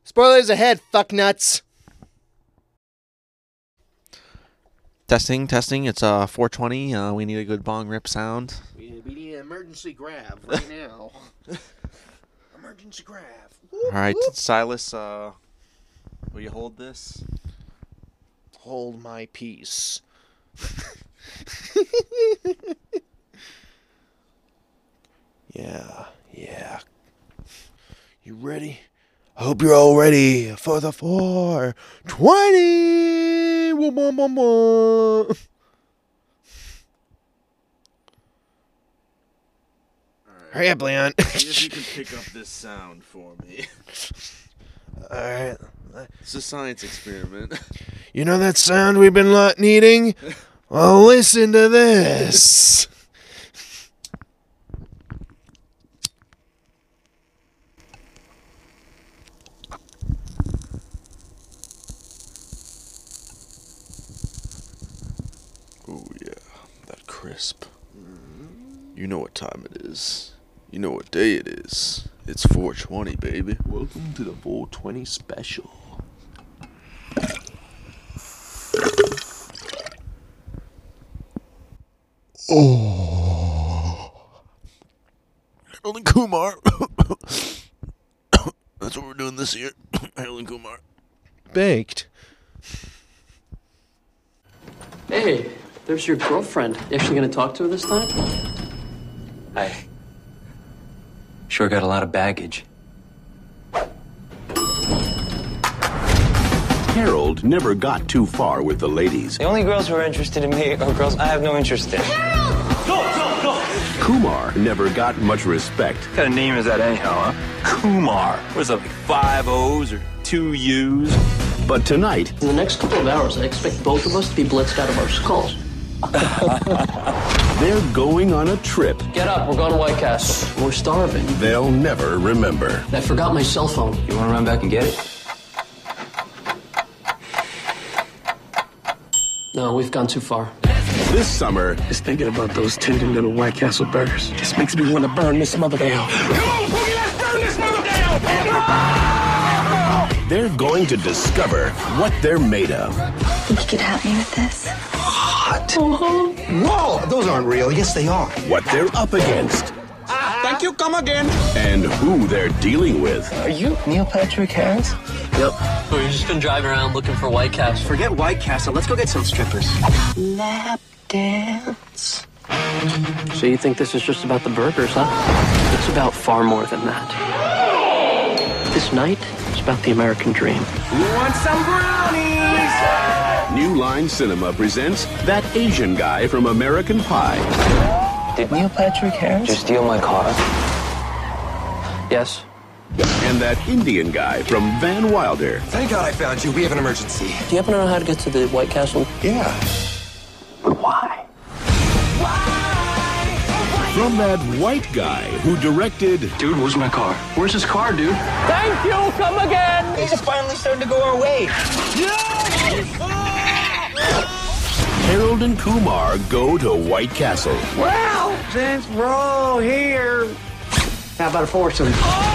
Spoilers ahead, fucknuts. Testing. It's 420. We need a good bong rip sound. We need an emergency grab right now. Emergency grab. All right, Silas. Will you hold this? Hold my peace. Yeah. You ready? I hope you're all ready for the 420. Hurry up, Leon. See if you can pick up this sound for me. Alright. It's a science experiment. You know that sound we've been needing? Well, listen to this. Oh yeah, that crisp. You know what time it is. You know what day it is. It's 420, baby. Welcome to the 420 special. Oh. Harold and Kumar. That's what we're doing this year. Harold and Kumar. Baked. Hey, there's your girlfriend. You actually gonna talk to her this time? I sure got a lot of baggage. Harold never got too far with the ladies. The only girls who are interested in me are girls I have no interest in. Kumar never got much respect. What kind of name is that anyhow, huh? Kumar. What's up, like 5 O's or 2 U's? But tonight, In the next couple of hours, I expect both of us to be blitzed out of our skulls. they're going on a trip Get up, we're going to White Castle. We're starving. they'll never remember. I forgot my cell phone. You wanna run back and get it? No, we've gone too far. This summer, Just thinking about those tender little White Castle burgers just makes me want to burn this mother down. they're going to discover what they're made of. Think you could help me with this? Whoa, those aren't real. Yes, they are. What they're up against. Thank you, come again. And who they're dealing with. Are you Neil Patrick Harris? Yep. We're just been driving around looking for White Castle. Forget White Castle. Let's go get some strippers. Lap dance. So you think this is just about the burgers, huh? It's about far more than that. This night is about the American dream. Want some brownies? New Line Cinema presents That Asian Guy from American Pie. Did Neil Patrick Harris just steal my car? Yes. And That Indian Guy from Van Wilder. Thank God I found you. We have an emergency. Do you happen to know how to get to the White Castle? Yeah. Why? From that white guy who directed Dude, where's my car? Where's his car, dude? Thank you, come again! Things are finally starting to go our way. Harold and Kumar Go to White Castle. Well, since we're all here, how about a foursome?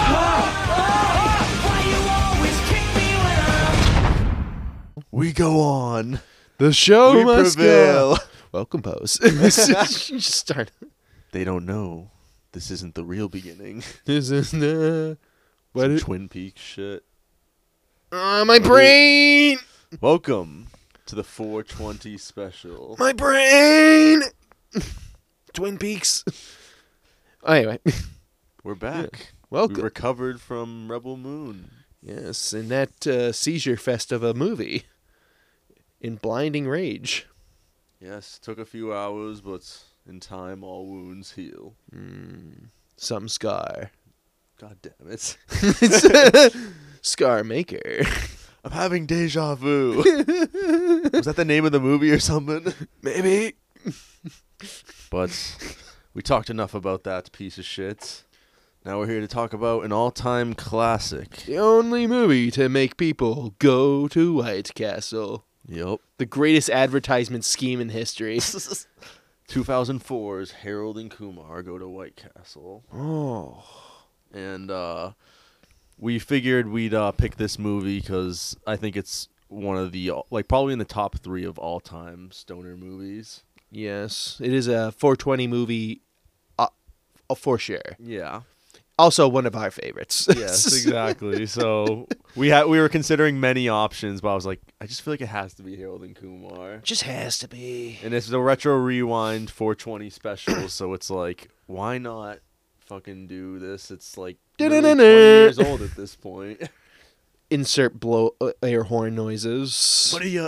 We go on. The show We must prevail. go. Welcome, Pose. Just start. They don't know. This isn't the real beginning. This is the... What Some is... Twin Peaks shit. my brain! Welcome to the 420 special. My brain! Twin Peaks. Anyway. We're back. Welcome. We recovered from Rebel Moon. Yes, in that seizure fest of a movie. In blinding rage. Yes, took a few hours, but in time all wounds heal. Some scar. God damn it. Scar maker. I'm having deja vu. Was that the name of the movie or something? Maybe. But we talked enough about that piece of shit. Now we're here to talk about an all-time classic. The only movie to make people go to White Castle. Yup. The greatest advertisement scheme in history. 2004's Harold and Kumar Go to White Castle. Oh. And we figured we'd pick this movie because I think it's one of the probably in the top 3 of all time stoner movies. Yes, it is a 420 movie, for sure. Yeah. Also one of our favorites. Yes, exactly. So we were considering many options, but I was like, I just feel like it has to be Harold and Kumar. Just has to be. And it's the Retro Rewind 420 special, so it's like, why not fucking do this? It's like really 20 years old at this point. Insert blow air horn noises. What are you?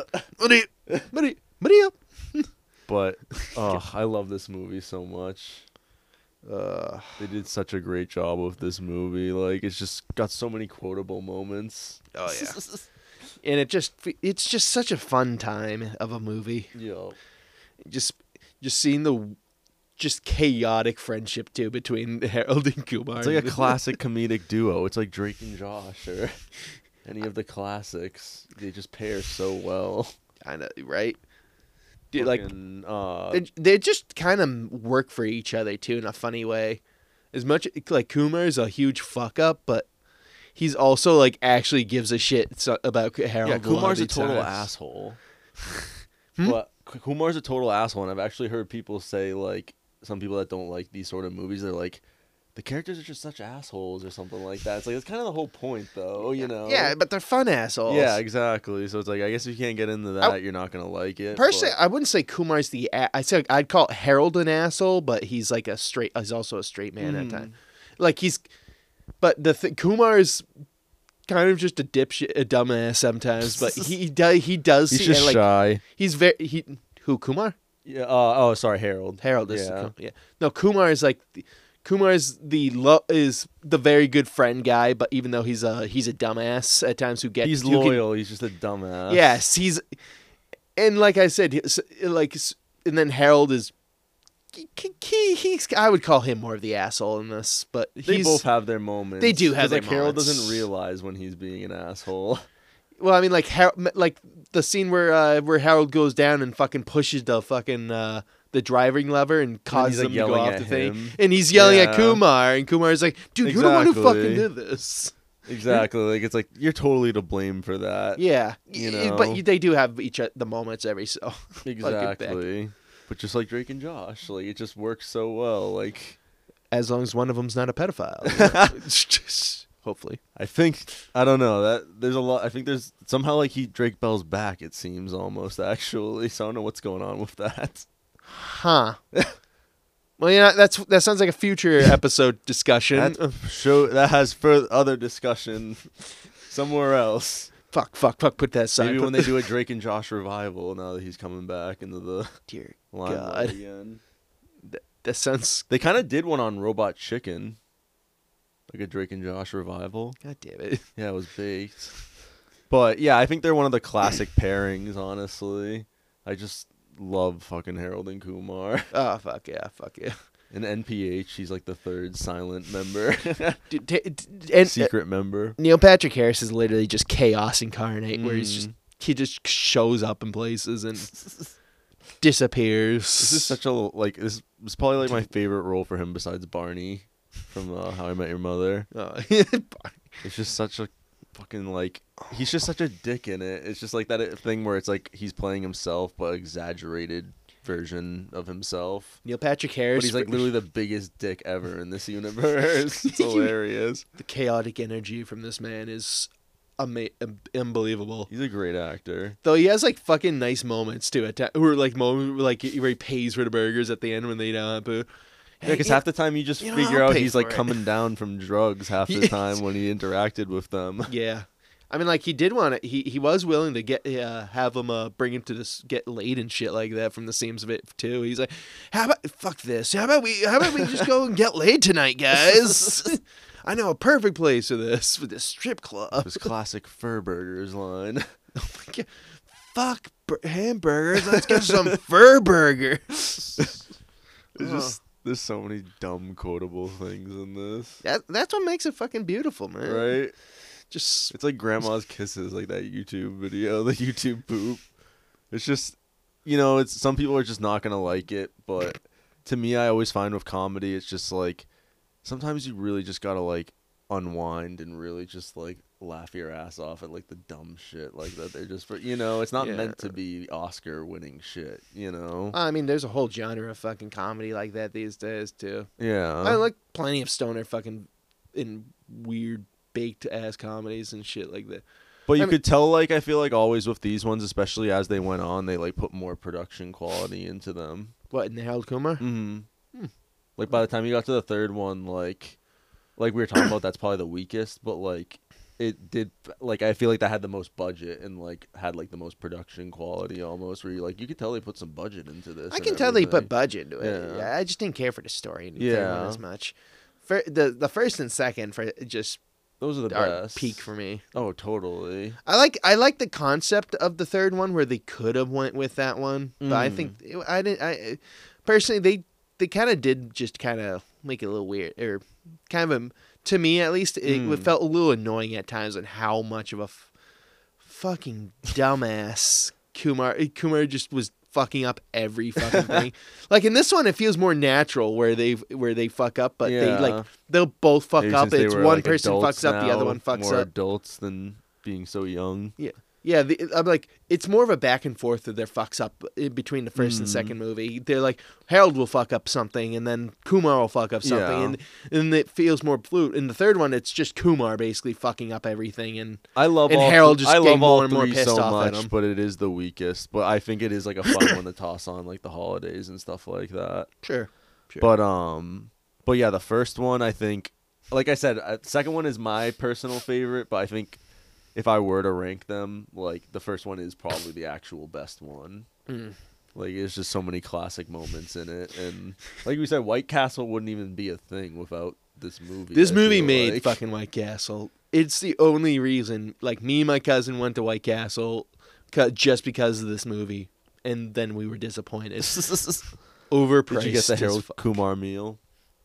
But I love this movie so much. They did such a great job with this movie. Like, it's just got so many quotable moments. Oh yeah. And it's just such a fun time of a movie. Yeah. Just seeing the just chaotic friendship too between Harold and Kumar. It's like a classic comedic duo. It's like Drake and Josh or any of the classics. They just pair so well. I know, right? Dude, fucking, they just kind of work for each other too in a funny way. As much like Kumar's a huge fuck up, but he's also like actually gives a shit about Harold. Yeah, Kumar's a total times. asshole. But Kumar's a total asshole, and I've actually heard people say, like, some people that don't like these sort of movies, they're like, the characters are just such assholes or something like that. It's like, it's kind of the whole point, though, you know? Yeah, but they're fun assholes. Yeah, exactly. So it's like, I guess if you can't get into that, you're not going to like it. Personally, I wouldn't say Kumar's I'd call Harold an asshole, but he's like he's also a straight man at time. Like but Kumar's kind of just a dipshit, a dumbass sometimes, but he does. He's just shy. He's who Kumar? Yeah. Sorry, Harold. Harold is yeah. No, Kumar is like. Kumar's is the very good friend guy, but even though he's a dumbass at times he's loyal. He's just a dumbass. Yes, and like I said, and then Harold is. I would call him more of the asshole in this, but they both have their moments. They do have their moments. Harold moments. doesn't realize when he's being an asshole. Well, I mean, like the scene where Harold goes down and fucking pushes the fucking the driving lever and causes him to go off the thing, and he's yelling at Kumar, and Kumar's like, "Dude, you're the one who fucking did this." Exactly. Like, it's like you're totally to blame for that. Yeah, you know. But they do have the moments every so. Exactly. But just like Drake and Josh, like, it just works so well. Like, as long as one of them's not a pedophile, hopefully. I don't know that there's a lot. I think there's somehow like Drake Bell's back. It seems almost actually. So I don't know what's going on with that. Huh. Well, yeah, that sounds like a future episode discussion. That has further other discussion somewhere else. Fuck. Put that aside. Maybe when they do a Drake and Josh revival, now that he's coming back into the dear limelight again. That sounds. They kind of did one on Robot Chicken, like a Drake and Josh revival. God damn it. Yeah, it was baked. But yeah, I think they're one of the classic pairings. Honestly, I just love fucking Harold and Kumar. Oh, fuck yeah. And NPH, he's like the third silent member. Secret member. Neil Patrick Harris is literally just chaos incarnate, where he just shows up in places and disappears. This is such a, this was probably like my favorite role for him besides Barney from How I Met Your Mother. It's just such a fucking, he's just such a dick in it. It's just like that thing where it's like he's playing himself but exaggerated version of himself. Neil Patrick Harris, but he's like literally the biggest dick ever in this universe. It's hilarious. The chaotic energy from this man is unbelievable. He's a great actor, though. He has like fucking nice moments too. Where he pays for the burgers at the end when they don't have to. Yeah, because half the time you just figure out he's like coming down from drugs half the time when he interacted with them. Yeah. I mean, like, he did want to. He was willing to have him bring him to this get laid and shit like that from the seams of it too. He's like, how about fuck this? How about we just go and get laid tonight, guys? I know a perfect place for this, with this strip club. This classic Fur Burgers line. Oh my god, fuck hamburgers. Let's get some Fur Burgers. It's just. There's so many dumb quotable things in this. That's what makes it fucking beautiful, man. Right? Just it's like Grandma's Kisses, like that YouTube video, the YouTube poop. It's just, it's some people are just not gonna like it, but to me, I always find with comedy, it's just like sometimes you really just gotta unwind and really just like laugh your ass off at like the dumb shit like that. They're just for it's not meant to be Oscar winning shit. I mean, there's a whole genre of fucking comedy like that these days too. Yeah, I like plenty of stoner fucking in weird baked ass comedies and shit like that. But you could tell, like, I feel like always with these ones, especially as they went on, they like put more production quality into them. What, in the Harold Kumar? Mm-hmm. Like by the time you got to the third one, like we were talking about, that's probably the weakest, but like it did, like I feel like that had the most budget and like had like the most production quality almost. Where you could tell they put some budget into this. I can tell they put budget into it. Yeah, I just didn't care for the story in the third one as much. For the first and second for just. Those are the best. Peak for me. Oh, totally. I like the concept of the third one where they could have went with that one, but I think I personally they kind of did just kind of make it a little weird, or kind of to me at least it felt a little annoying at times on how much of a fucking dumbass Kumar just was fucking up every fucking thing. Like in this one, it feels more natural where they fuck up, but they'll both fuck up. It's one person fucks up, the other one fucks more up. Adults than being so young. Yeah. I'm like, it's more of a back and forth of their fucks up in between the first and second movie. They're like, Harold will fuck up something, and then Kumar will fuck up something, and it feels more fluid. In the third one, it's just Kumar basically fucking up everything, and Harold just getting more and more pissed off at him. But it is the weakest. But I think it is like a fun one to toss on like the holidays and stuff like that. Sure. But yeah, the first one, I think, like I said, second one is my personal favorite, but I think if I were to rank them, like the first one is probably the actual best one. Like there's just so many classic moments in it, and like we said, White Castle wouldn't even be a thing without this movie. This movie made fucking White Castle. It's the only reason. Like me and my cousin went to White Castle just because of this movie, and then we were disappointed. Overpriced. Did you get the Harold Kumar meal?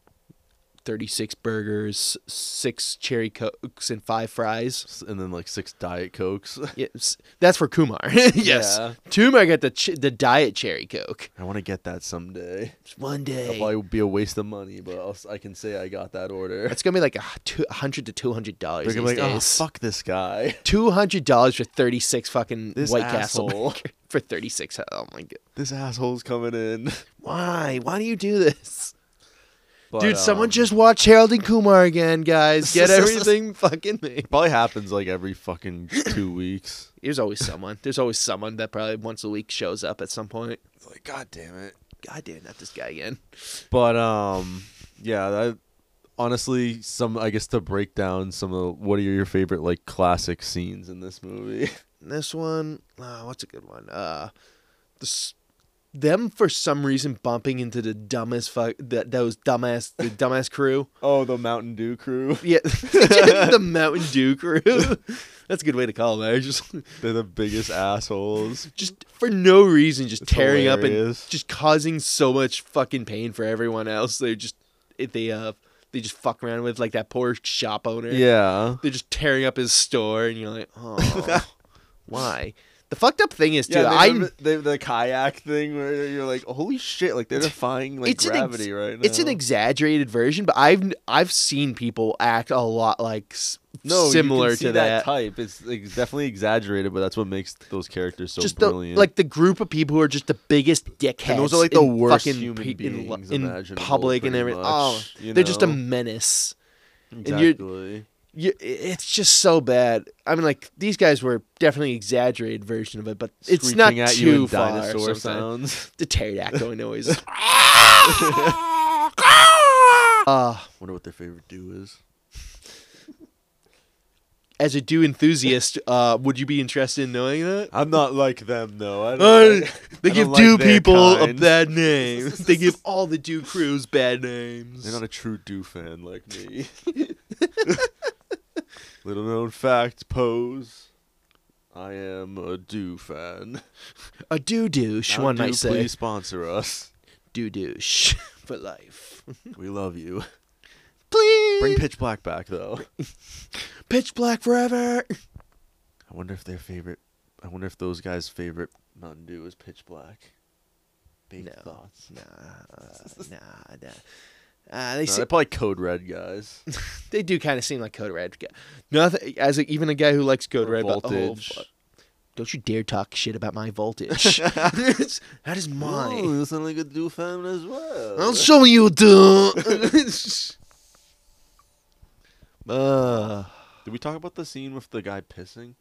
36 burgers, 6 cherry cokes, and 5 fries, and then like 6 Diet Cokes. Yes, that's for Kumar. Yes, yeah. Kumar got the diet cherry coke. I want to get that someday. One day. It'll probably be a waste of money, but I can say I got that order. It's gonna be like $100 to $200 these days. Oh, fuck this guy. $200 for 36 fucking this White asshole. Castle for 36. Oh my god. This asshole's coming in. Why? Why do you do this? But, dude, someone just watch Harold and Kumar again, guys. Get everything fucking made. Probably happens like every fucking 2 weeks. There's always someone. There's always someone that probably once a week shows up at some point. It's like, God damn it. God damn, not this guy again. But yeah, honestly, I guess to break down some of what are your favorite like classic scenes in this movie? This one, what's a good one? Them for some reason bumping into the dumbest the dumbass crew. Oh, the Mountain Dew crew. Yeah, the Mountain Dew crew. That's a good way to call them. They're the biggest assholes. Just for no reason, just it's tearing hilarious. up and just causing so much fucking pain for everyone else. They just fuck around with like that poor shop owner. Yeah, they're just tearing up his store, and you're like, oh, why? The fucked up thing is too. The kayak thing where you're like, holy shit! Like they're defying like gravity right now. It's an exaggerated version, but I've seen people act a lot like similar you can see to that type. It's definitely exaggerated, but that's what makes those characters so just brilliant. Like the group of people who are just the biggest dickheads. And those are like the worst human beings in public and everything. Oh, they're just a menace. Exactly. And it's just so bad. I mean, like these guys were definitely exander version of it, but it's not at too you in far. dinosaur sounds. The pterodactyl noise. Wonder what their favorite dew is. As a dew enthusiast, would you be interested in knowing that? I'm not like them, though. They give dew people a bad name. They give all the dew crews bad names. They're not a true dew fan like me. Little known fact, Pose. I am a dew fan. A dew douche, one might say. Please sponsor us. Dew douche for life. We love you. Please bring Pitch Black back, though. Pitch Black forever. I wonder if those guys' favorite Mountain Dew is Pitch Black. Big thoughts. Nah. They They're probably Code Red guys. they do kind of seem like Code Red. Nothing even a guy who likes Code Red. Voltage. Don't you dare talk shit about my Voltage. That is mine. Oh, you sound like a do fan as well. I'll show you, dude. Did we talk about the scene with the guy pissing?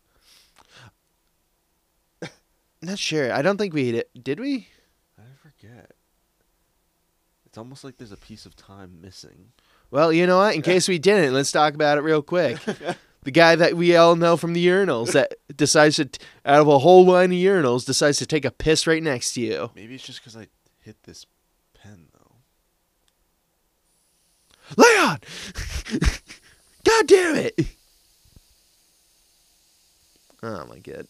Not sure. I don't think we did we? I forget. It's almost like there's a piece of time missing. Well, you know what? In case we didn't, let's talk about it real quick. The guy that we all know from the urinals that decides to, out of a whole line of urinals, decides to take a piss right next to you. Maybe it's just because I hit this pen, though. Leon! God damn it! Oh, my God.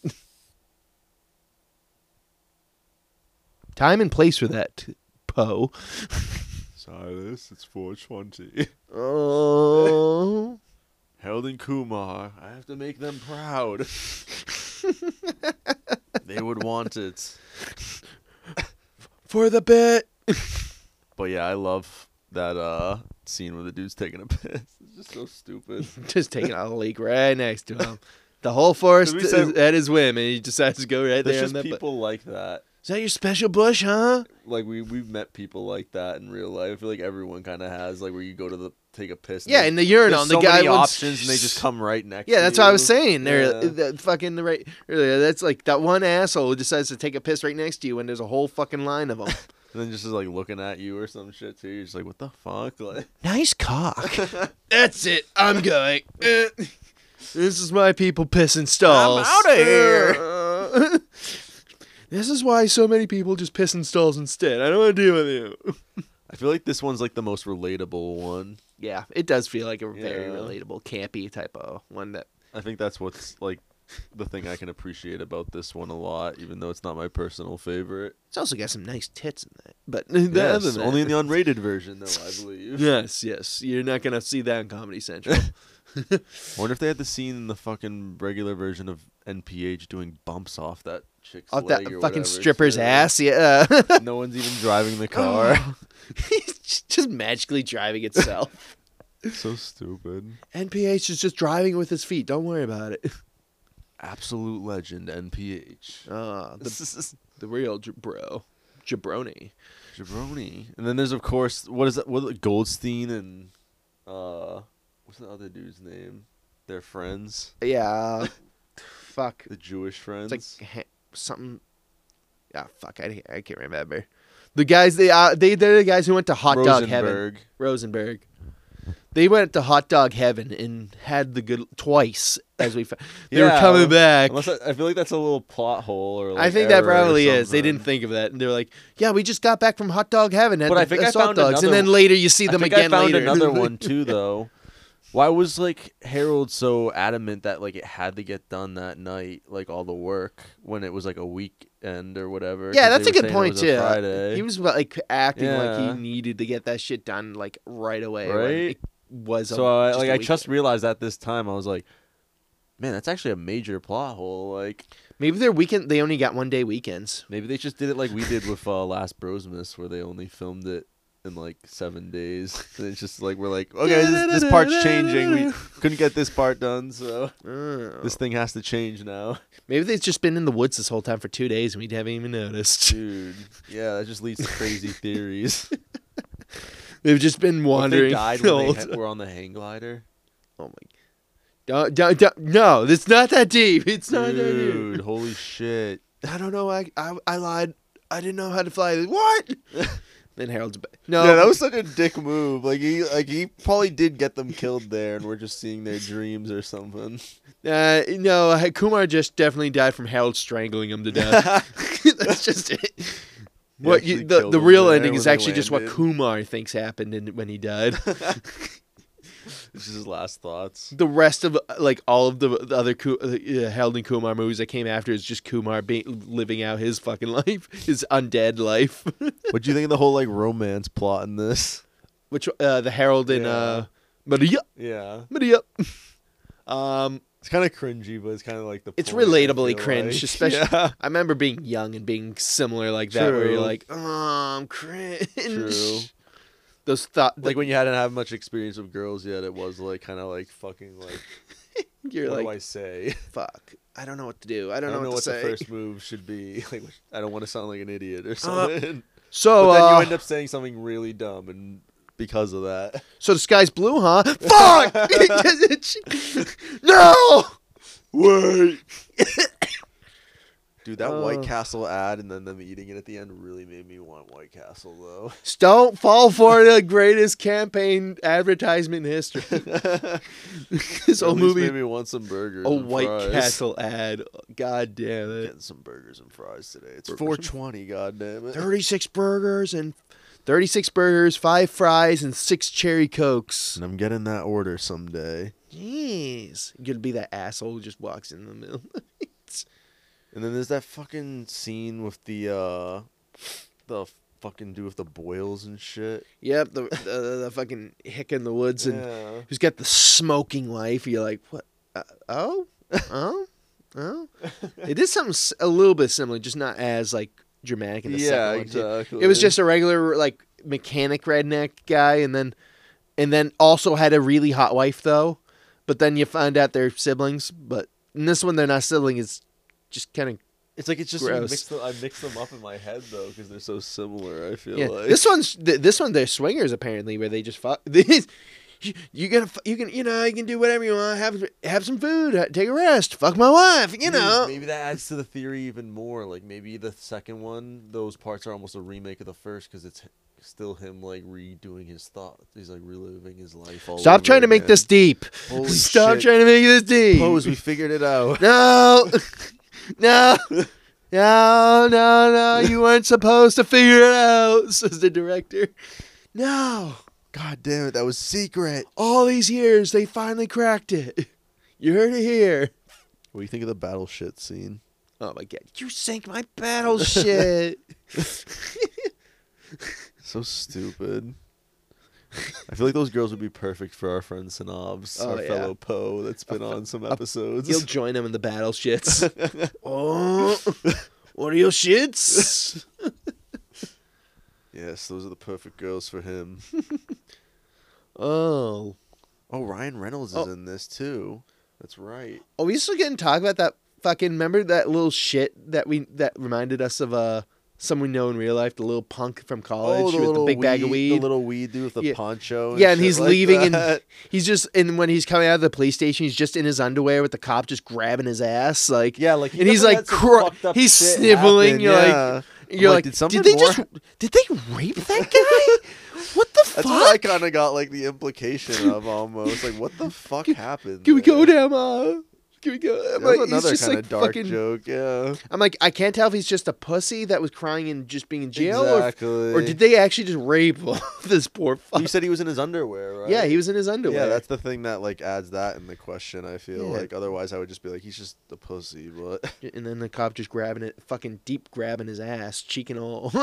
Time and place for that, Poe. Silas, it's 4:20. Oh. Harold and Kumar, I have to make them proud. They would want it. For the bit. But yeah, I love that scene where the dude's taking a piss. It's just so stupid. Just taking a leak right next to him. The whole forest is at his whim, and he decides to go right there. There's just people like that. Is that your special bush, huh? Like we've met people like that in real life. I feel like everyone kind of has, like, where you go to take a piss. Yeah, in the urinal, and the guy many wants options, and they just come right next. Yeah, to that's you. what I was saying. They're Yeah. fucking the right earlier. That's like that one asshole who decides to take a piss right next to you when there's a whole fucking line of them. And then just is like looking at you or some shit too. You're just like, what the fuck? Like, Nice cock. That's it. I'm going. This is my people pissing stalls. I'm outta here. This is why so many people just piss in stalls instead. I don't want to deal with you. I feel like this one's like the most relatable one. Yeah, it does feel like a very Yeah. relatable, campy type of one that. I think that's what's like the thing I can appreciate about this one a lot, even though it's not my personal favorite. It's also got some nice tits in that. But Yes, other than that- only in the unrated version, though, I believe. Yes, yes. You're not going to see that on Comedy Central. I wonder if they had the scene in the fucking regular version of NPH doing bumps off that chick's Off leg that or fucking whatever, stripper's too. ass, yeah. No one's even driving the car. It's just magically driving itself. So stupid. NPH is just driving with his feet. Don't worry about it. Absolute legend, NPH. The real bro. Jabroni. Jabroni. And then there's, of course, what is it, Goldstein and, what's the other dude's name? Their friends? Yeah. Fuck. The Jewish friends? It's like something. Yeah, fuck. I can't remember. The guys, they're the guys who went to Hot Dog Heaven. Rosenberg. They went to Hot Dog Heaven and had the good twice as we found. They were coming back. I feel like that's a little plot hole. Or like I think that error or probably is. They something. didn't think of that, and they're like, "Yeah, we just got back from Hot Dog Heaven." But I think I found dogs, and another- then later you see them again. I found later. another one too, though. Why was like Harold so adamant that like it had to get done that night, like all the work, when it was like a weekend or whatever? Yeah, 'Cause that's they a were good saying point it was a too. Friday. He was like acting like Yeah. he needed to get that shit done like right away. when Right? it was So a I week. just realized that this time I was like, man, that's actually a major plot hole. Like Maybe their weekend. They only got 1 day weekends. maybe they just did it like we did with Last Brosmas, where they only filmed it in like 7 days. And it's just like we're like, okay, this part's changing. We couldn't get this part done, so this thing has to change now. Maybe they've just been in the woods this whole time for 2 days and we haven't even noticed. Dude, yeah, that just leads to crazy theories. They've just been What if they wandering. died the when whole they time. were on the hang glider. Oh my! Don't, no, it's not that deep. It's not that Dude, deep. holy shit! I don't know. I lied. I didn't know how to fly. What? Then Harold's no. Yeah, that was such a dick move. Like he probably did get them killed there, and we're just seeing their dreams or something. No. Kumar just definitely died from Harold strangling him to death. That's just it. What actually the killed him real there ending when is they actually just what landed. Kumar thinks happened when he died. This is his last thoughts. The rest of like all of the other Harold and Kumar movies that came after is just Kumar living out his fucking life, his undead life. What do you think of the whole like romance plot in this? Which the Harold and Yeah. Maria. Yeah, Maria. it's kind of cringy, but it's kind of like the. It's point, I relatably feel cringe, like. especially. Yeah. I remember being young and being similar like that, where you're True. like, "Oh, I'm cringe." True. those thought Like when you hadn't had much experience with girls yet, it was like kind of like fucking like. you're what like, do I say? fuck, I don't know what to do. I don't know what to the say. first move should be. Like, I don't want to sound like an idiot or something. So but then you end up saying something really dumb, and because of that, so the sky's blue, huh? Fuck! No! wait. Dude, that White Castle ad and then them eating it at the end really made me want White Castle, though. Don't fall for the greatest campaign advertisement in history. This whole movie made me want some burgers. a and White fries. Castle ad. God damn it. Getting some burgers and fries today. It's 420. God damn it. 36 burgers, 5 fries, and 6 cherry cokes. And I'm getting that order someday. Jeez. You're gonna be that asshole who just walks in the middle. And then there's that fucking scene with the fucking dude with the boils and shit. Yep, the fucking hick in the woods and Yeah. who's got the smoking life. You're like, what? Oh? It did something a little bit similar, just not as like dramatic in the second one. exactly. It was just a regular like mechanic redneck guy, and then also had a really hot wife though. But then you find out they're siblings. But in this one, they're not siblings. It's just kind of It's like it's just gross. I mix them up in my head though because they're so similar. I feel yeah. like This one they're swingers apparently, where they just fuck. You can do whatever you want. Have some food. Take a rest. Fuck my wife. You know. Maybe that adds to the theory even more. Like maybe the second one, those parts are almost a remake of the first because it's still him like redoing his thoughts. He's like reliving his life. Stop trying to make this deep. Holy Stop shit. trying to make this deep. Pose, we figured it out. No. No. No. You weren't supposed to figure it out, says the director. No. God damn it, that was secret. All these years, they finally cracked it. You heard it here. What do you think of the battle shit scene? Oh my god. You sank my battleship. So stupid. I feel like those girls would be perfect for our friend Sanobs, Oh, our yeah. fellow Poe that's been on some episodes. You'll join them in the battle shits. Oh, what are your shits? Yes, those are the perfect girls for him. Oh, Ryan Reynolds is in this too. That's right. oh, we still getting talk about that fucking. Remember that little shit that reminded us of someone we know in real life, the little punk from college with the big bag of weed. The little weed dude with the poncho. Yeah, and shit he's like leaving, that. and he's just, and when he's coming out of the police station, he's just in his underwear with the cop just grabbing his ass, like, Yeah, like, and he's like, he's shit sniveling. happen, You're yeah. like, you're like, did did they rape that guy? What the fuck? That's what I kind of got like the implication of almost like what the fuck happened. Can we there? go down? Can we go? I'm That like, was he's another just kind like of dark fucking, joke. Yeah, I'm like, I can't tell if he's just a pussy that was crying and just being in jail, exactly. or did they actually just rape this poor fuck? You said he was in his underwear, right? Yeah, he was in his underwear. Yeah, that's the thing that like adds that in the question. I feel Yeah. like otherwise I would just be like he's just a pussy, but And then the cop just grabbing it, fucking deep grabbing his ass, cheek and all.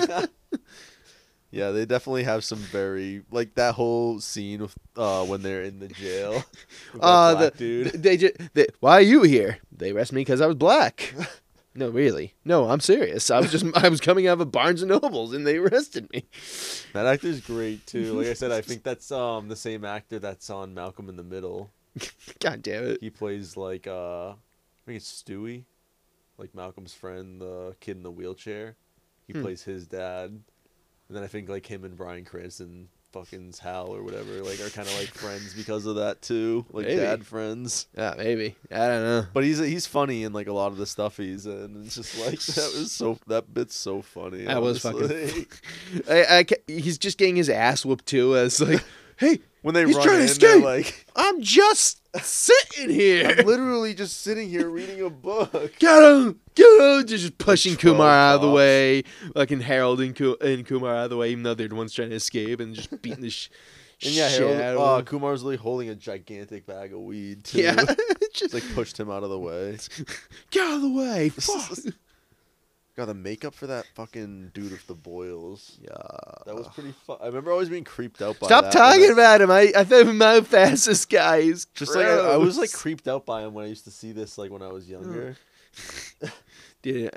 yeah, they definitely have some very like that whole scene with when they're in the jail. With that black dude. Why are you here? They arrested me because I was black. No, really. No, I'm serious. I was coming out of a Barnes and Nobles and they arrested me. That actor's great too. Like I said, I think that's the same actor that's on Malcolm in the Middle. God damn it. He plays like I think it's Stewie, like Malcolm's friend, the kid in the wheelchair. He plays his dad. And then I think like him and Bryan Cranston, fucking Hal or whatever, like are kind of like friends because of that too, like Maybe. dad friends. Yeah, maybe. I don't know. But he's funny in like a lot of the stuff he's in. It's just like that bit's so funny. That was honestly. he's just getting his ass whooped too as like, hey, when they he's run trying to in, they're escape. like, I'm just sitting here. I'm literally just sitting here reading a book. Get him! Just pushing 12 Kumar out of the cops. way, fucking Harold and Kumar out of the way, even though they're the ones trying to escape, and just beating the And yeah, shit out Harold, of him. Kumar's really holding a gigantic bag of weed too. Yeah, Just like pushed him out of the way. get out of the way. Fuck. God, the makeup for that fucking dude with the boils. Yeah, That was pretty fun. I remember always being creeped out by Stop that. talking about him. I thought him my fastest guy. He's Just like I was like gross. creeped out by him when I used to see this like when I was younger. Dude,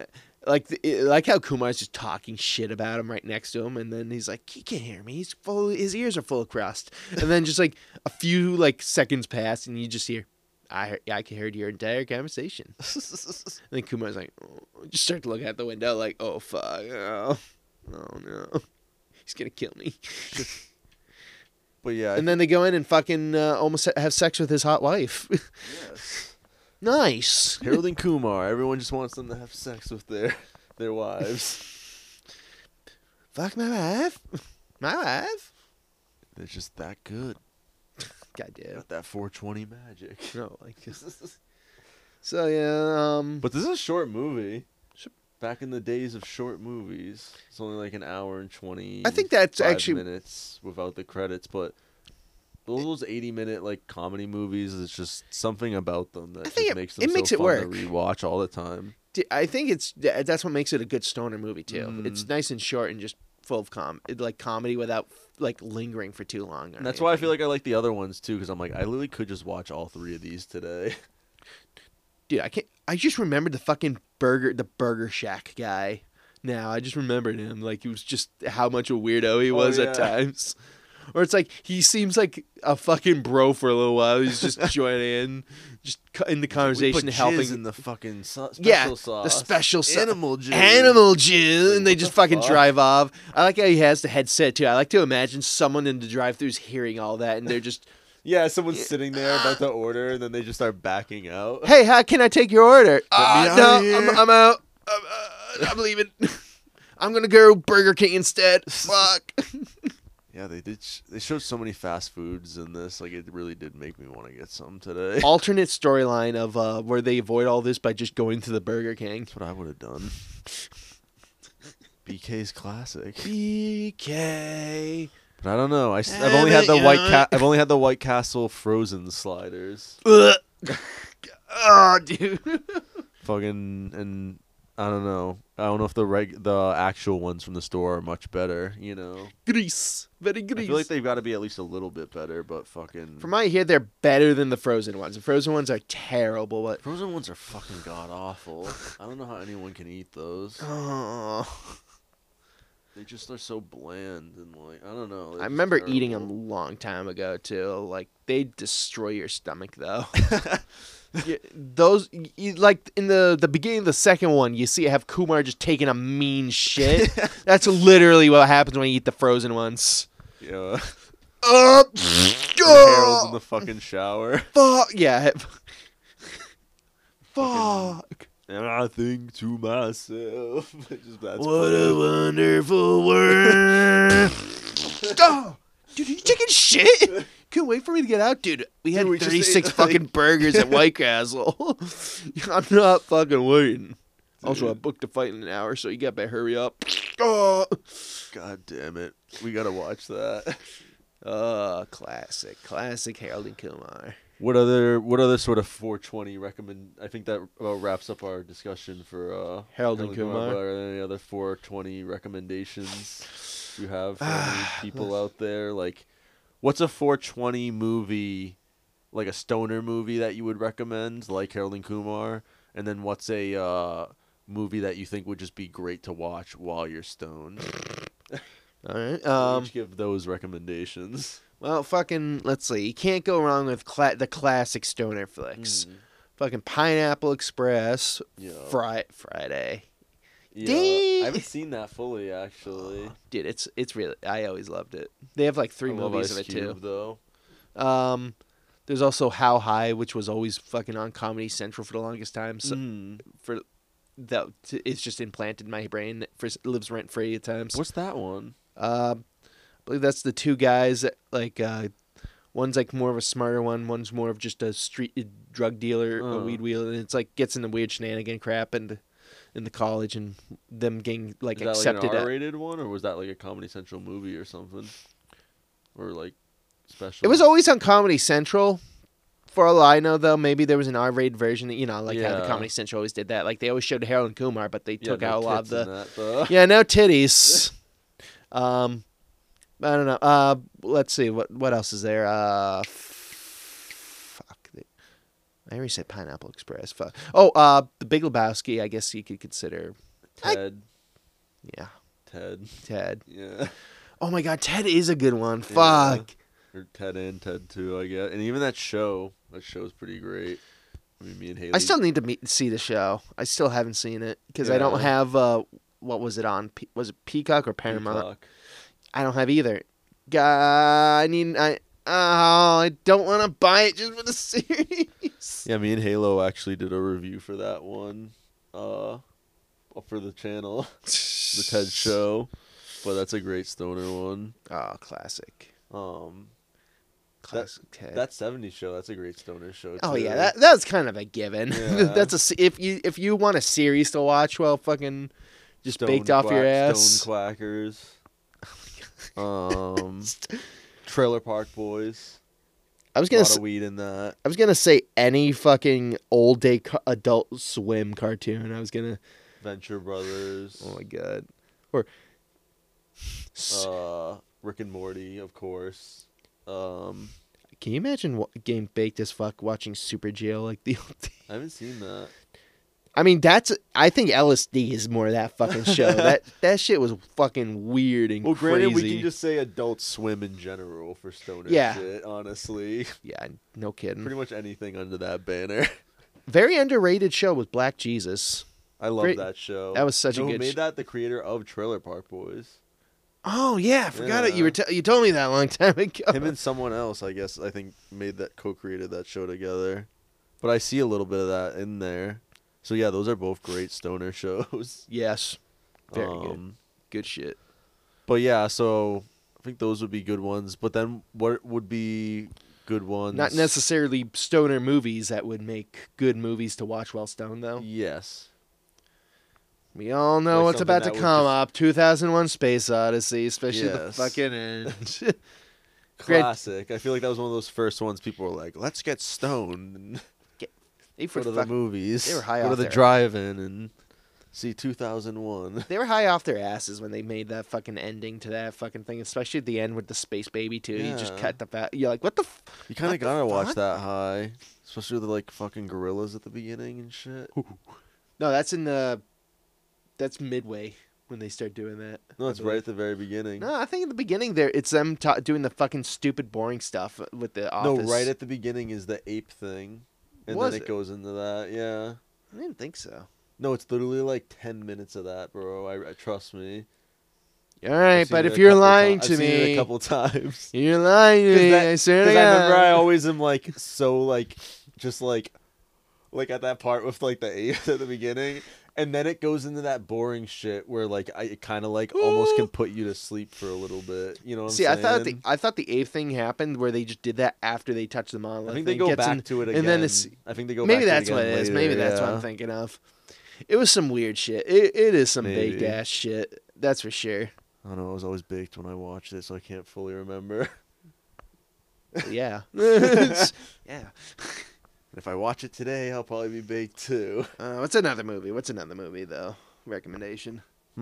like how Kumar's just talking shit about him right next to him, and then he's like, he can't hear me. His ears are full of crust. And then just like a few like seconds pass, and you just hear, I can hear your entire conversation. And then Kumar's like, just start to look out the window like, oh fuck, oh no, he's gonna kill me. But yeah, and then they go in and fucking almost have sex with his hot wife. Yes. Nice. Harold and Kumar. Everyone just wants them to have sex with their wives. Fuck my wife. My wife. They're just that good. Goddamn. Got that 420 magic. No, like. So yeah. But this is a short movie. Back in the days of short movies, it's only like an hour and 20. I think that's actually minutes without the credits, but. Those 80-minute like comedy movies, it's just something about them that makes them so fun to rewatch all the time. I think that's what makes it a good stoner movie too. It's nice and short and just full of comedy without like lingering for too long. And that's why I feel like I like the other ones too, because I'm like, I literally could just watch all 3 of these today. Dude, I can't. I just remembered the fucking Burger Shack guy. Now I just remembered him. Like he was just how much a weirdo he was at times. Or it's like he seems like a fucking bro for a little while. He's just joining in, just in the conversation, helping in the fucking sauce. The special sauce, animal jizz, and they just fucking drive off. I like how he has the headset too. I like to imagine someone in the drive-thru's hearing all that, and they're just someone's sitting there about to order, and then they just start backing out. Hey, how can I take your order? No, I'm out. I'm leaving. I'm gonna go Burger King instead. Fuck. Yeah, they did. They showed so many fast foods in this. Like, it really did make me want to get some today. Alternate storyline of where they avoid all this by just going to the Burger King. That's what I would have done. BK's classic. BK. But I don't know. I've only had the I've only had the White Castle frozen sliders. Oh, dude. Fucking and. I don't know. I don't know if the actual ones from the store are much better, you know. Grease. Very grease. I feel like they've got to be at least a little bit better, but fucking... From what I hear, they're better than the frozen ones. The frozen ones are terrible, but... Frozen ones are fucking god-awful. I don't know how anyone can eat those. Oh. They just are so bland and, like, I don't know. I remember eating them a long time ago, too. Like, they destroy your stomach, though. Yeah, those like in the beginning of the second one, you see I have Kumar just taking a mean shit. That's literally what happens when you eat the frozen ones. Yeah. Harold's in the fucking shower. Fuck yeah. Fuck. And I think to myself, what a wonderful world. Oh, dude, are you taking shit? Couldn't wait for me to get out, dude. We had 36 fucking burgers at White Castle. I'm not fucking waiting. Dude. Also, I booked a fight in an hour, so you got to hurry up. Oh. God damn it. We got to watch that. Classic Harold and Kumar. What other sort of 420 recommend? I think that wraps up our discussion for Harold and Kumar. Are there any other 420 recommendations you have for any people out there? Like, what's a 420 movie, like a stoner movie that you would recommend, like Harold and Kumar? And then what's a movie that you think would just be great to watch while you're stoned? All right. Each give those recommendations. Well, fucking, let's see. You can't go wrong with the classic stoner flicks. Fucking Pineapple Express, Friday. Yeah, I haven't seen that fully, actually. Dude, it's really... I always loved it. They have like 3 movies of it, too. Though. There's also How High, which was always fucking on Comedy Central for the longest time. So it's just implanted in my brain. It lives rent-free at times. What's that one? I believe that's the 2 guys that, like... one's like more of a smarter one. One's more of just a street drug dealer, a weed wheeler. And it's like gets into weird shenanigan crap and... in the college and them getting like accepted. Like an R-rated one, or was that like a Comedy Central movie or something, or like special? It was always on Comedy Central. For all I know, though, maybe there was an R-rated version. That, how the Comedy Central always did that. Like they always showed Harold and Kumar, but they took out a lot of the no titties. I don't know. Let's see what else is there. I already said Pineapple Express. Fuck. Oh, The Big Lebowski. I guess you could consider Ted. Yeah. Ted. Ted. Yeah. Oh my God, Ted is a good one. Fuck. Or Ted and Ted 2, I guess. And even that show's pretty great. I mean, me and Haley. I still need to see the show. I still haven't seen it because I don't have. What was it on? Was it Peacock or Paramount? Peacock. I don't have either. I don't want to buy it just for the series. Yeah, me and Halo actually did a review for that one, for the channel, the Ted show. But that's a great stoner one. Oh, classic. Classic Ted. That 70s show, that's a great stoner show too. Oh yeah, that's kind of a given. Yeah. If you want a series to watch, well, fucking just baked off your ass. Stone Quackers. Trailer Park Boys. I was gonna a lot of weed in that. I was gonna say any fucking old day Adult Swim cartoon. I was gonna Venture Brothers. Oh my God. Or Rick and Morty, of course. Can you imagine getting baked as fuck watching Super Jail like the old days? I haven't seen that. I mean, I think LSD is more of that fucking show. that shit was fucking weird and well, granted, crazy. we can just say Adult Swim in general for stoner shit, honestly. Yeah, no kidding. Pretty much anything under that banner. Very underrated show with Black Jesus. I love that show. That was such a good Who made that? The creator of Trailer Park Boys. Oh yeah, I forgot it. You told me that a long time ago. Him and someone else, I think, co-created that show together. But I see a little bit of that in there. So yeah, those are both great stoner shows. Yes, very good. Good shit. But yeah, so I think those would be good ones. But then what would be good ones? Not necessarily stoner movies that would make good movies to watch while stoned, though. Yes. We all know what's about to come up. 2001 Space Odyssey, especially the fucking end. Classic. I feel like that was one of those first ones people were like, let's get stoned. Go to the movies. They were high Go off to the drive-in and see 2001. They were high off their asses when they made that fucking ending to that fucking thing, especially at the end with the space baby too. Yeah. You just cut the fat. You're like, what the? You kind of gotta watch that high, especially with the like fucking gorillas at the beginning and shit. No, that's midway when they start doing that. No, it's right at the very beginning. No, I think at the beginning it's them doing the fucking stupid boring stuff with the office. No, right at the beginning is the ape thing. And then it goes into that, yeah. I didn't think so. No, it's literally like 10 minutes of that, bro. I trust me. All right, but if you're lying to me, I've seen it a couple times. You're lying to me. I swear to God. I remember I always am like so like just like at that part with like the ape at the beginning. And then it goes into that boring shit where like it kind of like almost can put you to sleep for a little bit. You know what I'm saying? I thought the ape thing happened where they just did that after they touched the monolith. I think they go back to it again. And then it's I think they go maybe back that's to it what again it is. later, Maybe that's what I'm thinking of. It was some weird shit. It is some baked ass shit. That's for sure. I don't know. I was always baked when I watched it, so I can't fully remember. Yeah. Yeah. If I watch it today, I'll probably be baked too. What's another movie though? Recommendation.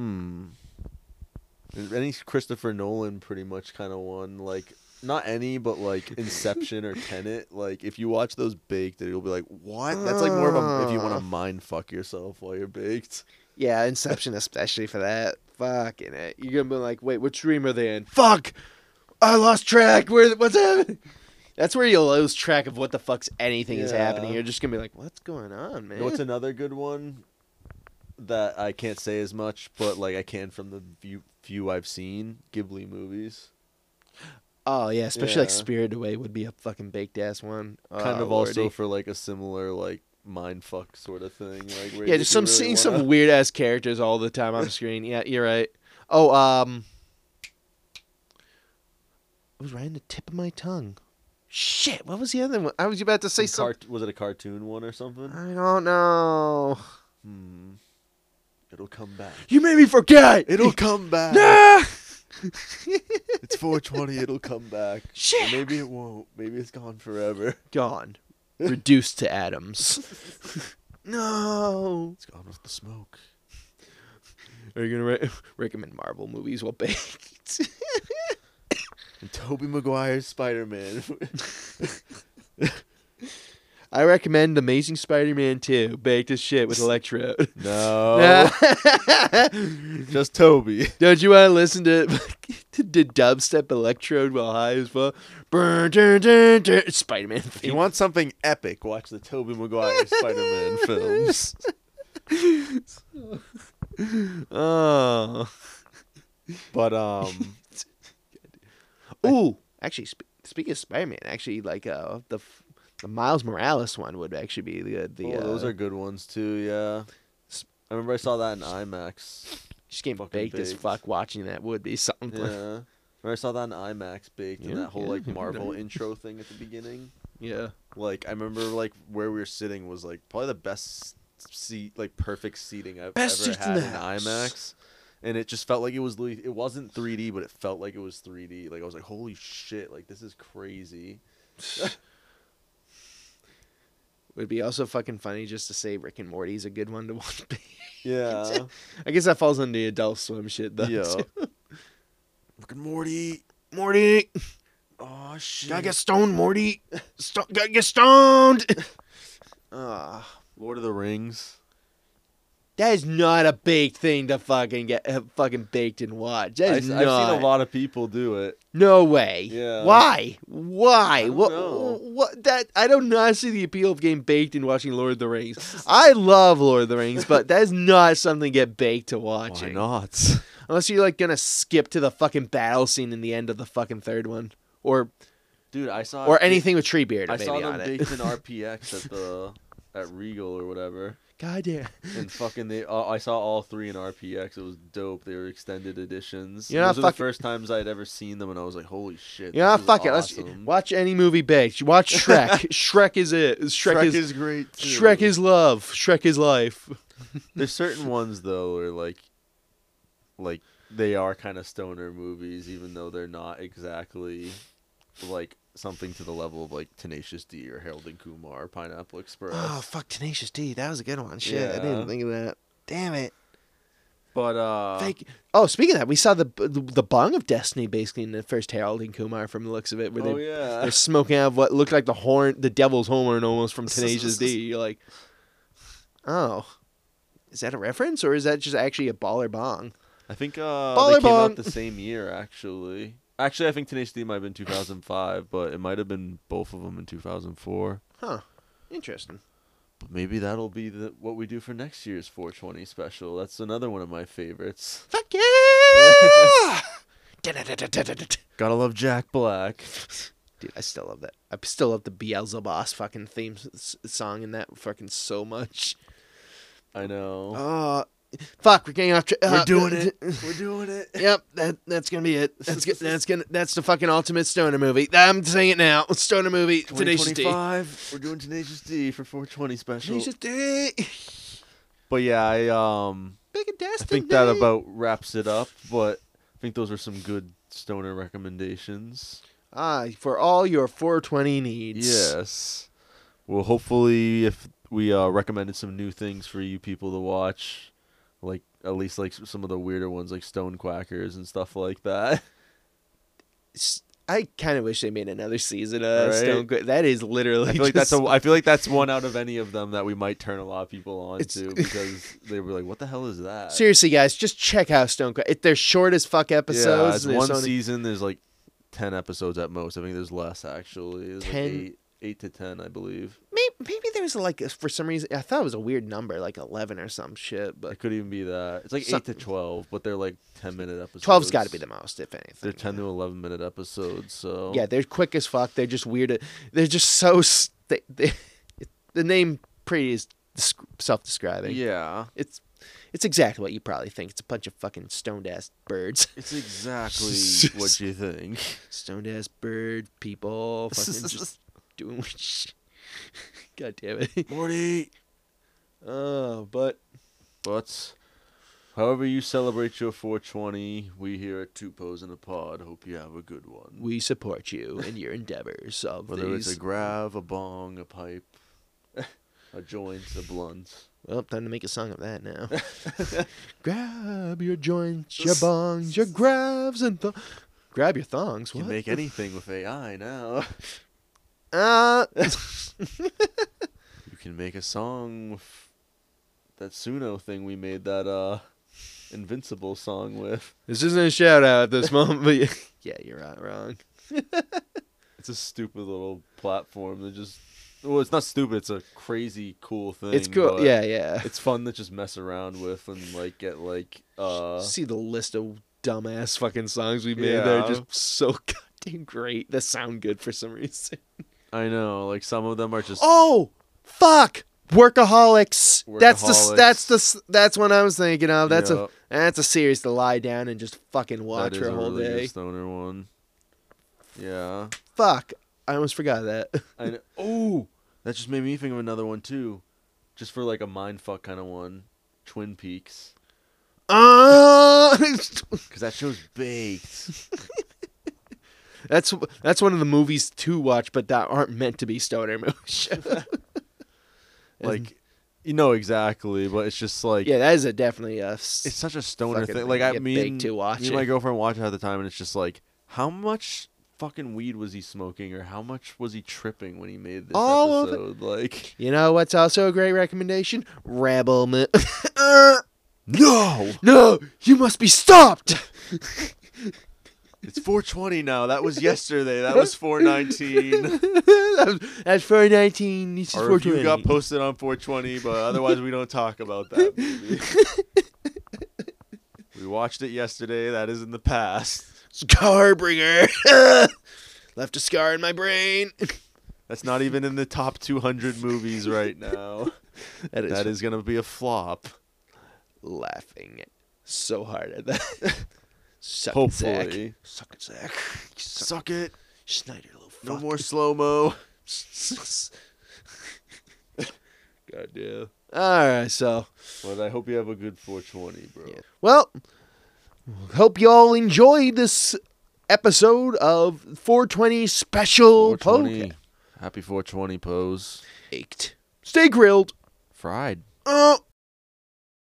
Any Christopher Nolan pretty much kind of one. Like, not any, but like Inception or Tenet. Like, if you watch those baked, you'll be like, what? That's like more of a, if you want to mind fuck yourself while you're baked. Yeah, Inception especially for that. Fucking it. You're going to be like, wait, which dream are they in? Fuck! I lost track. What's happening? That's where you'll lose track of what the fuck's anything is happening. You're just going to be like, what's going on, man? What's another good one that I can't say as much, but like I can from the few I've seen? Ghibli movies. Oh, yeah, especially like Spirited Away would be a fucking baked ass one. Kind of also for like a similar like mind fuck sort of thing. Like, where just seeing some weird ass characters all the time on the screen. Yeah, you're right. Oh, it was right on the tip of my tongue. Shit, what was the other one? I was about to say something. Was it a cartoon one or something? I don't know. It'll come back. You made me forget. It'll come back. Nah! It's 420. It'll come back. Shit. Or maybe it won't. Maybe it's gone forever. Gone. Reduced to atoms. No. It's gone with the smoke. Are you going to recommend Marvel movies while baked? And Tobey Maguire's Spider-Man. I recommend Amazing Spider-Man 2, baked as shit with Electrode. No. Just Toby. Don't you want to listen to the dubstep Electrode while high as fuck? Spider-Man theme. If you want something epic, watch the Tobey Maguire Spider-Man films. Oh. But, Ooh, actually, speaking of Spider-Man, actually, like, the Miles Morales one would actually be good. those are good ones, too, yeah. I remember I saw that in IMAX. Just getting baked as fuck watching that would be something. Yeah. Remember I saw that in IMAX baked and that whole, like, Marvel intro thing at the beginning. Yeah. Like, I remember, like, where we were sitting was, like, probably the best seat, like, perfect seating I've ever had in IMAX. And it just felt like it wasn't 3D, but it felt like it was 3D. Like, I was like, holy shit, like, this is crazy. Would be also fucking funny just to say Rick and Morty's a good one to watch. Yeah. I guess that falls under the Adult Swim shit, though. Yeah. too. Rick and Morty. Morty! Oh, shit. Gotta get stoned, Morty! Gotta get stoned! Lord of the Rings. That is not a baked thing to fucking get fucking baked and watch. That is not. I've seen a lot of people do it. No way. Yeah. Why? Why? What? Know. What? That I do not see the appeal of getting baked and watching Lord of the Rings. I love Lord of the Rings, but that is not something to get baked to watching. Why not? Unless you're like gonna skip to the fucking battle scene in the end of the fucking third one, or dude, I saw anything with Treebeard. I saw them baked in RPX at Regal or whatever. God damn. And fucking I saw all three in RPX. It was dope. They were extended editions. You know, Those were the first times I'd ever seen them, and I was like, "Holy shit!" Yeah, fuck awesome. it. Let's watch any movie baked. Watch Shrek. Shrek is it. Shrek is great. Too. Shrek is love. Shrek is life. There's certain ones though where like they are kind of stoner movies, even though they're not exactly like something to the level of like Tenacious D or Harold and Kumar or Pineapple Express. Oh fuck, Tenacious D, that was a good one. Shit, Yeah. I didn't even think of that. Damn it. But Fake. Oh, speaking of that, we saw the Bong of Destiny basically in the first Harold and Kumar from the looks of it, where they're smoking out of what looked like the devil's horn almost from Tenacious D. You're like, oh, is that a reference or is that just actually a baller bong? I think Baller they came Bong. out the same year actually. Actually, I think Tenacious D might have been 2005, but it might have been both of them in 2004. Huh. Interesting. But maybe that'll be what we do for next year's 420 special. That's another one of my favorites. Fuck yeah! Gotta love Jack Black. Dude, I still love that. I still love the Beelzebub fucking theme song in that fucking so much. I know. Fuck, we're getting off. We're doing it. We're doing it. Yep, that's gonna be it. That's the fucking ultimate stoner movie. I'm saying it now. Stoner movie. Tenacious D. 2025. We're doing Tenacious D for 420 special. Tenacious D. But yeah, I think that about wraps it up. But I think those are some good stoner recommendations. For all your 420 needs. Yes. Well, hopefully, if we recommended some new things for you people to watch. Like, at least, like, some of the weirder ones, like Stone Quackers and stuff like that. I kind of wish they made another season of Right? Stone Quackers. That is literally I feel like that's one out of any of them that we might turn a lot of people on to because they were like, what the hell is that? Seriously, guys, just check out Stone Quackers. They're short as fuck episodes. Yeah, it's one season. There's, like, 10 episodes at most. I think there's less, actually. There's like 8 to 10, I believe. Maybe there was like for some reason I thought it was a weird number, like 11 or some shit. But It could even be that. It's like 8 to 12, but they're like 10-minute episodes. 12's got to be the most, if anything. They're 10 to 11-minute episodes, so Yeah, they're quick as fuck. They're just weird. They're just so. The name pretty is self-describing. Yeah. It's exactly what you probably think. It's a bunch of fucking stoned ass birds. It's exactly what you think. Stoned ass bird people fucking just doing shit. God damn it. Morty. But however you celebrate your 420, we here at Two Pose in a Pod hope you have a good one. We support you in your endeavors of Whether these. it's a grav, a bong, a pipe, a joint, a blunt. Well, time to make a song of that now. Grab your joints, your bongs, your grabs, and grab your thongs. You What? can make anything with AI now. You can make a song with that Suno thing we made that Invincible song with. This isn't a shout out at this moment, but yeah, you're not wrong. It's a stupid little platform that just. Well, it's not stupid. It's a crazy cool thing. It's cool. but Yeah. It's fun to just mess around with and like get like. See the list of dumbass fucking songs we made. They're just so goddamn great. That sound good for some reason. I know, like some of them are just. Oh, fuck! Workaholics. That's what I was thinking of. That's a series to lie down and just fucking watch for a whole really day. Good stoner one. Yeah. Fuck! I almost forgot that. I know. Oh, that just made me think of another one too, just for like a mindfuck kind of one. Twin Peaks. Because that show's baked. That's one of the movies to watch, but that aren't meant to be stoner movies. Like, you know exactly, but it's just like that is definitely a. It's such a stoner thing. Like me and my girlfriend watch it at the time, and it's just like, how much fucking weed was he smoking, or how much was he tripping when he made this episode? Like, you know what's also a great recommendation? Rebel. No, you must be stopped. It's 420 now. That was yesterday. That was 419. That's 419. This is Our 420. review got posted on 420, but otherwise we don't talk about that movie. We watched it yesterday. That is in the past. Scarbringer. Left a scar in my brain. That's not even in the top 200 movies right now. That is going to be a flop. Laughing so hard at that. Suck Hopefully. It, Suck it, Zach. Suck it. Schneider, little fuck. No more slow-mo. God damn. Alright, so. Well, I hope you have a good 420, bro. Yeah. Well, hope you all enjoyed this episode of 420 Special 420. Poke. Happy 420 pose. Baked. Stay grilled. Fried.